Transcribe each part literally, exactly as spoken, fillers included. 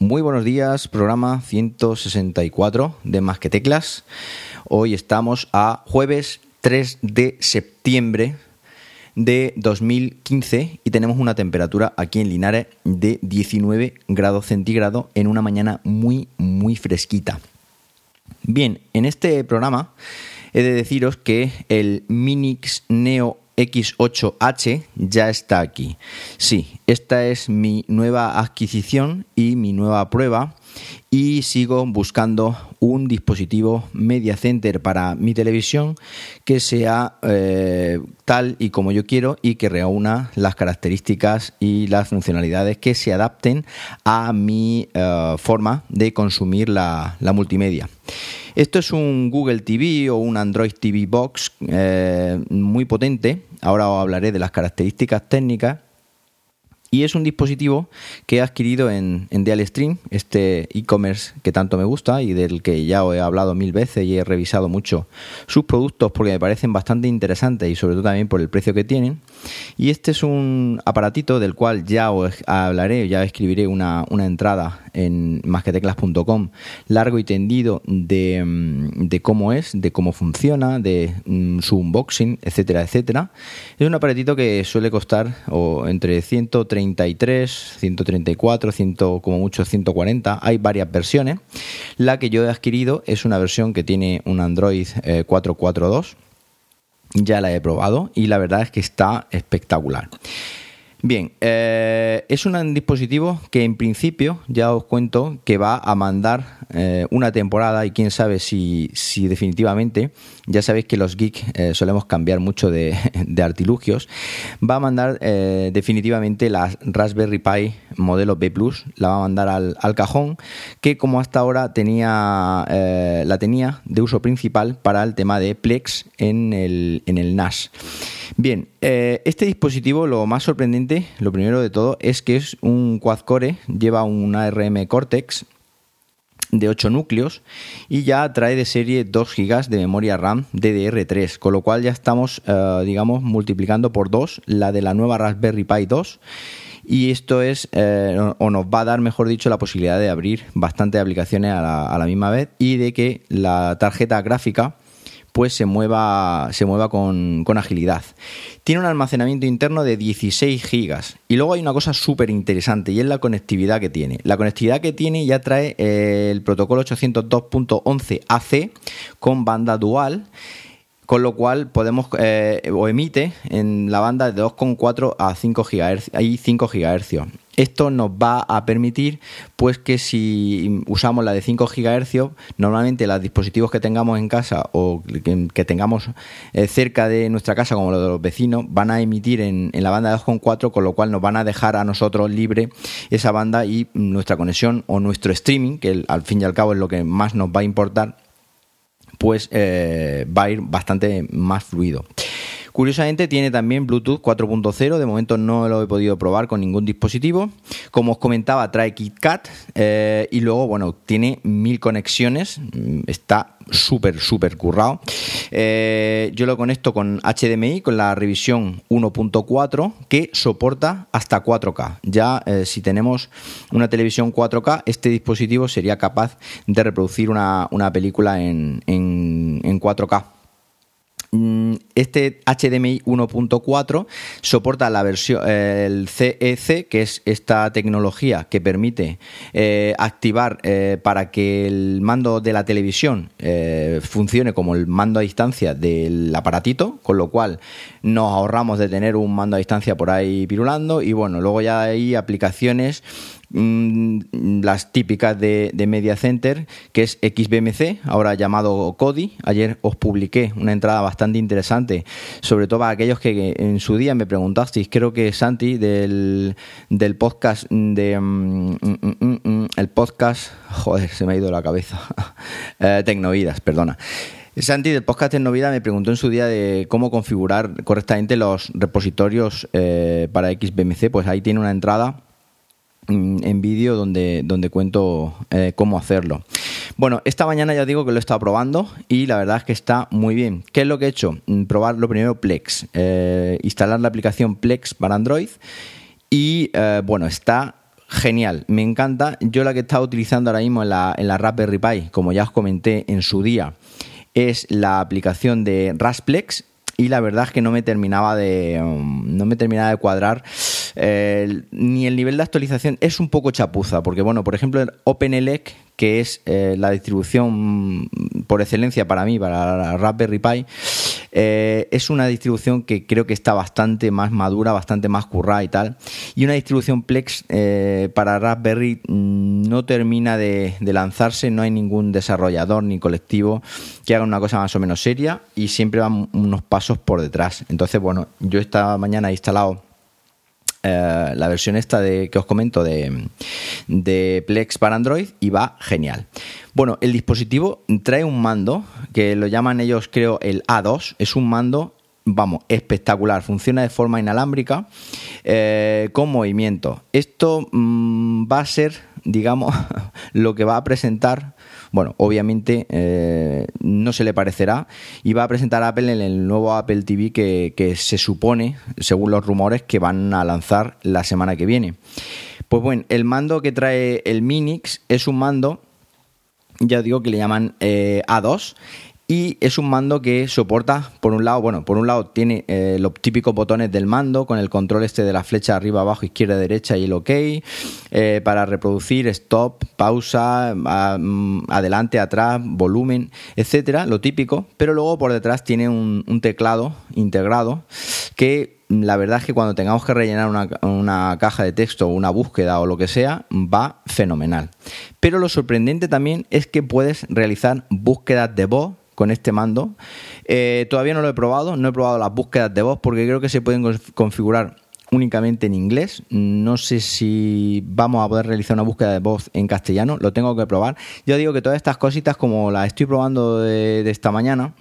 Muy buenos días, programa ciento sesenta y cuatro de Más que Teclas. Hoy estamos a jueves tres de septiembre de dos mil quince y tenemos una temperatura aquí en Linares de diecinueve grados centígrados en una mañana muy, muy fresquita. Bien, en este programa he de deciros que el Minix Neo X ocho H ya está aquí. Sí, esta es mi nueva adquisición y mi nueva prueba y sigo buscando un dispositivo Media Center para mi televisión que sea eh, tal y como yo quiero y que reúna las características y las funcionalidades que se adapten a mi eh, forma de consumir la, la multimedia. Esto es un Google T V o un Android T V Box eh, muy potente. Ahora os hablaré de las características técnicas. Y es un dispositivo que he adquirido en, en Dealstream, este e-commerce que tanto me gusta y del que ya os he hablado mil veces y he revisado mucho sus productos porque me parecen bastante interesantes y sobre todo también por el precio que tienen. Y este es un aparatito del cual ya os hablaré, ya escribiré una, una entrada en más que teclas punto com largo y tendido de, de cómo es, de cómo funciona, de um, su unboxing, etcétera, etcétera. Es un aparatito que suele costar o entre ciento treinta y tres, ciento treinta y cuatro, cien, como mucho ciento cuarenta. Hay varias versiones. La que yo he adquirido es una versión que tiene un Android eh, cuatro punto cuatro punto dos. Ya la he probado y la verdad es que está espectacular. Bien, eh, es un dispositivo que en principio ya os cuento que va a mandar eh, una temporada y quién sabe si, si definitivamente, ya sabéis que los geeks eh, solemos cambiar mucho de, de artilugios, va a mandar eh, definitivamente la Raspberry Pi modelo B plus, la va a mandar al, al cajón que como hasta ahora tenía eh, la tenía de uso principal para el tema de Plex en el, en el N A S. Bien, eh, este dispositivo lo más sorprendente, lo primero de todo, es que es un quad-core, lleva un A R M Cortex de ocho núcleos y ya trae de serie dos gigas de memoria RAM D D R tres, con lo cual ya estamos, eh, digamos, multiplicando por dos la de la nueva Raspberry Pi dos. Y esto es, eh, o nos va a dar, mejor dicho, la posibilidad de abrir bastantes aplicaciones a la, a la misma vez y de que la tarjeta gráfica pues se mueva, se mueva con, con agilidad. Tiene un almacenamiento interno de dieciséis gigas. Y luego hay una cosa súper interesante y es la conectividad que tiene. La conectividad que tiene ya trae eh, el protocolo ochocientos dos punto once A C con banda dual, con lo cual podemos eh, o emite en la banda de dos coma cuatro a cinco gigahercios y cinco gigahercios. Esto nos va a permitir pues que si usamos la de cinco gigahercios, normalmente los dispositivos que tengamos en casa o que, que tengamos eh, cerca de nuestra casa, como los de los vecinos, van a emitir en, en la banda de dos coma cuatro, con lo cual nos van a dejar a nosotros libre esa banda y nuestra conexión o nuestro streaming, que el, al fin y al cabo es lo que más nos va a importar, pues eh, va a ir bastante más fluido. Curiosamente tiene también Bluetooth cuatro punto cero, de momento no lo he podido probar con ningún dispositivo. Como os comentaba, trae KitKat eh, y luego, bueno, tiene mil conexiones, está súper, súper currado. Eh, yo lo conecto con H D M I, con la revisión uno punto cuatro, que soporta hasta cuatro K. Ya eh, si tenemos una televisión cuatro K, este dispositivo sería capaz de reproducir una, una película en, en, en cuatro K. Este H D M I uno punto cuatro soporta la versión eh, el C E C, que es esta tecnología que permite eh, activar eh, para que el mando de la televisión eh, funcione como el mando a distancia del aparatito, con lo cual nos ahorramos de tener un mando a distancia por ahí pirulando. Y bueno, luego ya hay aplicaciones las típicas de, de Media Center, que es X B M C, ahora llamado Kodi. Ayer os publiqué una entrada bastante interesante, sobre todo para aquellos que en su día me preguntasteis, creo que Santi del, del podcast de um, um, um, um, el podcast, joder, se me ha ido la cabeza, eh, Tecnovidas, perdona. Santi del podcast Tecnovida me preguntó en su día de cómo configurar correctamente los repositorios eh, para X B M C. Pues ahí tiene una entrada en vídeo donde, donde cuento eh, cómo hacerlo. Bueno, esta mañana ya digo que lo he estado probando y la verdad es que está muy bien. ¿Qué es lo que he hecho? Probar lo primero Plex, eh, instalar la aplicación Plex para Android y eh, bueno, está genial, me encanta. Yo la que he estado utilizando ahora mismo en la, en la Raspberry Pi, como ya os comenté en su día, es la aplicación de Rasplex, y la verdad es que no me terminaba de um, no me terminaba de cuadrar eh, ni el nivel de actualización. Es un poco chapuza, porque bueno, por ejemplo, OpenELEC, que es eh, la distribución por excelencia para mí, para la Raspberry Pi, eh, es una distribución que creo que está bastante más madura, bastante más currada y tal, y una distribución Plex eh, para Raspberry no termina de, de lanzarse. No hay ningún desarrollador ni colectivo que haga una cosa más o menos seria, y siempre van unos pasos por detrás. Entonces, bueno, yo esta mañana he instalado eh, la versión esta de que os comento de, de Plex para Android, y va genial. Bueno, el dispositivo trae un mando que lo llaman ellos, creo, el A dos. Es un mando, vamos, espectacular. Funciona de forma inalámbrica, eh, con movimiento. Esto mmm, va a ser, digamos, lo que va a presentar. Bueno, obviamente eh, no se le parecerá, y va a presentar Apple en el nuevo Apple T V que, que se supone, según los rumores, que van a lanzar la semana que viene. Pues bueno, el mando que trae el Minix es un mando, ya digo, que le llaman eh, A dos, y es un mando que soporta, por un lado, bueno, por un lado tiene eh, los típicos botones del mando con el control este de la flecha arriba, abajo, izquierda, derecha y el OK, eh, para reproducir, stop, pausa, a, adelante, atrás, volumen, etcétera, lo típico. Pero luego por detrás tiene un, un teclado integrado que, la verdad es que cuando tengamos que rellenar una, una caja de texto o una búsqueda o lo que sea, va fenomenal. Pero lo sorprendente también es que puedes realizar búsquedas de voz con este mando. Eh, todavía no lo he probado, no he probado las búsquedas de voz, porque creo que se pueden configurar únicamente en inglés. No sé si vamos a poder realizar una búsqueda de voz en castellano, lo tengo que probar. Yo digo que todas estas cositas, como las estoy probando de, de esta mañana,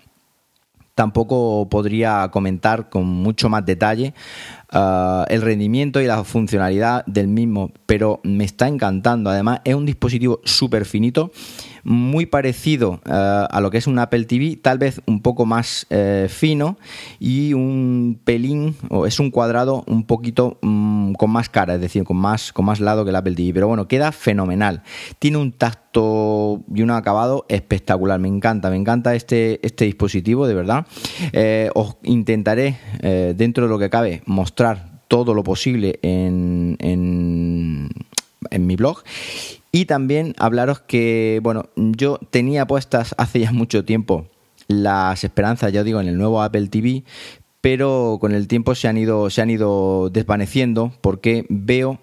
tampoco podría comentar con mucho más detalle uh, el rendimiento y la funcionalidad del mismo, pero me está encantando. Además, es un dispositivo súper finito, muy parecido uh, a lo que es un Apple T V, tal vez un poco más uh, fino, y un pelín, o es un cuadrado un poquito um, con más cara, es decir, con más, con más lado que el Apple T V, pero bueno, queda fenomenal. Tiene un tacto y un acabado espectacular. Me encanta, me encanta este, este dispositivo, de verdad. Eh, os intentaré, eh, dentro de lo que cabe, mostrar todo lo posible en, en, en mi blog. Y también hablaros que, bueno, yo tenía puestas hace ya mucho tiempo las esperanzas, ya os digo, en el nuevo Apple T V, pero con el tiempo se han ido, se han ido desvaneciendo, porque veo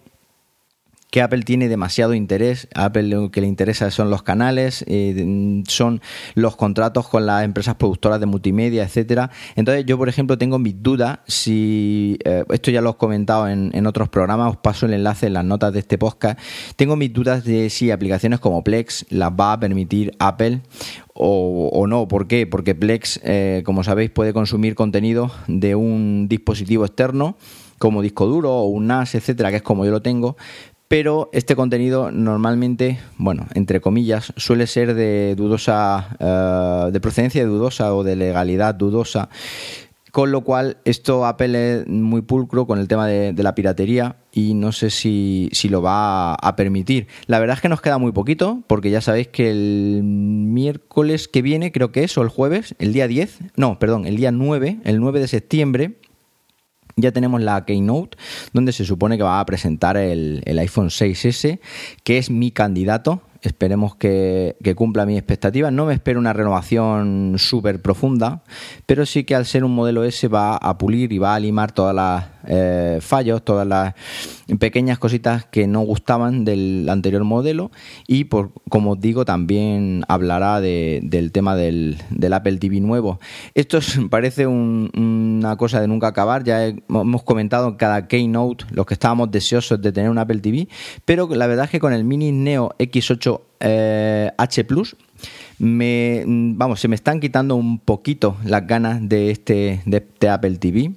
que Apple tiene demasiado interés. A Apple lo que le interesa son los canales, eh, son los contratos con las empresas productoras de multimedia, etcétera. Entonces yo, por ejemplo, tengo mis dudas si, eh, esto ya lo he comentado en, en otros programas, os paso el enlace en las notas de este podcast. Tengo mis dudas de si aplicaciones como Plex las va a permitir Apple o, o no. ¿Por qué? Porque Plex, eh, como sabéis, puede consumir contenido de un dispositivo externo, como disco duro o un N A S, etcétera, que es como yo lo tengo. Pero este contenido normalmente, bueno, entre comillas, suele ser de dudosa, uh, de procedencia dudosa o de legalidad dudosa, con lo cual esto Apple es muy pulcro con el tema de, de la piratería, y no sé si, si lo va a, a permitir. La verdad es que nos queda muy poquito, porque ya sabéis que el miércoles que viene, creo que es, o el jueves, el día diez, no, perdón, el día nueve, el nueve de septiembre, ya tenemos la Keynote, donde se supone que va a presentar el, el iPhone seis ese, que es mi candidato. Esperemos que, que cumpla mis expectativas. No me espero una renovación súper profunda, pero sí que al ser un modelo S va a pulir y va a limar todas las eh, fallos, todas las pequeñas cositas que no gustaban del anterior modelo, y por, como os digo, también hablará de, del tema del, del Apple T V nuevo. Esto es, parece un, una cosa de nunca acabar. Ya he, hemos comentado en cada Keynote los que estábamos deseosos de tener un Apple T V, pero la verdad es que con el Mini Neo X ocho Eh, H Plus me, vamos, se me están quitando un poquito las ganas de este, de este Apple T V.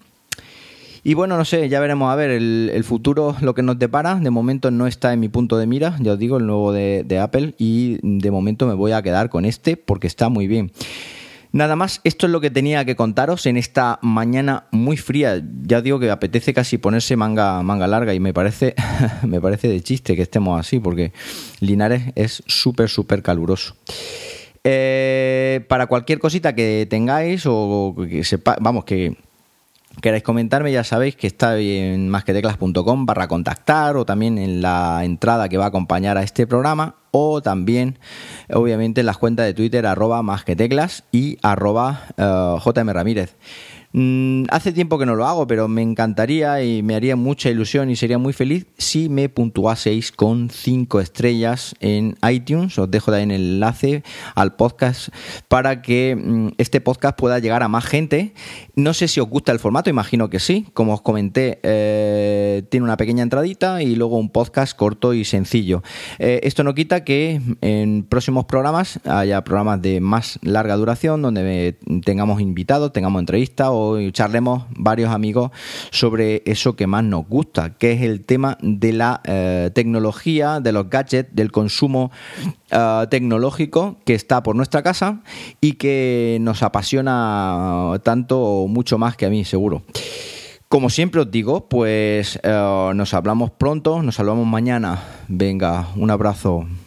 Y bueno, no sé, ya veremos a ver el, el futuro lo que nos depara. De momento no está en mi punto de mira, ya os digo, el nuevo de, de Apple, y de momento me voy a quedar con este porque está muy bien. Nada más, esto es lo que tenía que contaros en esta mañana muy fría. Ya digo que apetece casi ponerse manga, manga larga y me parece, me parece de chiste que estemos así, porque Linares es súper, súper caluroso. Eh, para cualquier cosita que tengáis o que sepa, vamos, que queráis comentarme, ya sabéis que está en masqueteclas.com barra contactar o también en la entrada que va a acompañar a este programa, o también obviamente en las cuentas de Twitter arroba masqueteclas y arroba uh, jmramírez. Mm, hace tiempo que no lo hago, pero me encantaría y me haría mucha ilusión y sería muy feliz si me puntuaseis con cinco estrellas en iTunes. Os dejo también el enlace al podcast para que mm, este podcast pueda llegar a más gente. No sé si os gusta el formato, imagino que sí. Como os comenté, eh, tiene una pequeña entradita y luego un podcast corto y sencillo. Eh, esto no quita que en próximos programas haya programas de más larga duración donde tengamos invitados, tengamos entrevistas o charlemos varios amigos sobre eso que más nos gusta, que es el tema de la eh, tecnología, de los gadgets, del consumo eh, tecnológico que está por nuestra casa y que nos apasiona tanto o mucho más que a mí, seguro. Como siempre os digo, pues eh, nos hablamos pronto, nos hablamos mañana. Venga, un abrazo.